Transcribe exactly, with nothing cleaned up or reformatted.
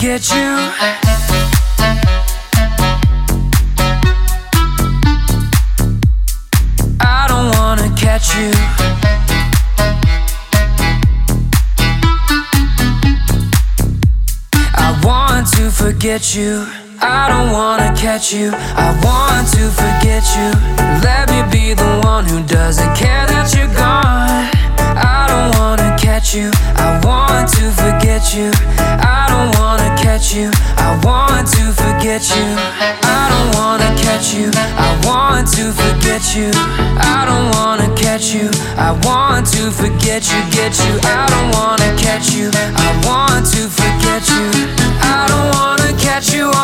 forget you. I don't wanna catch you. I want to forget you. I don't wanna catch you. I want to forget you. Let me be the one who doesn't care that you're gone. I don't wanna catch you. I want to forget you. I don't wanna catch you. I want to forget you. I don't wanna catch you. I want to forget you. I don't wanna catch you. I want to forget you, get you. I don't wanna catch you. I want to forget you. I don't wanna catch you.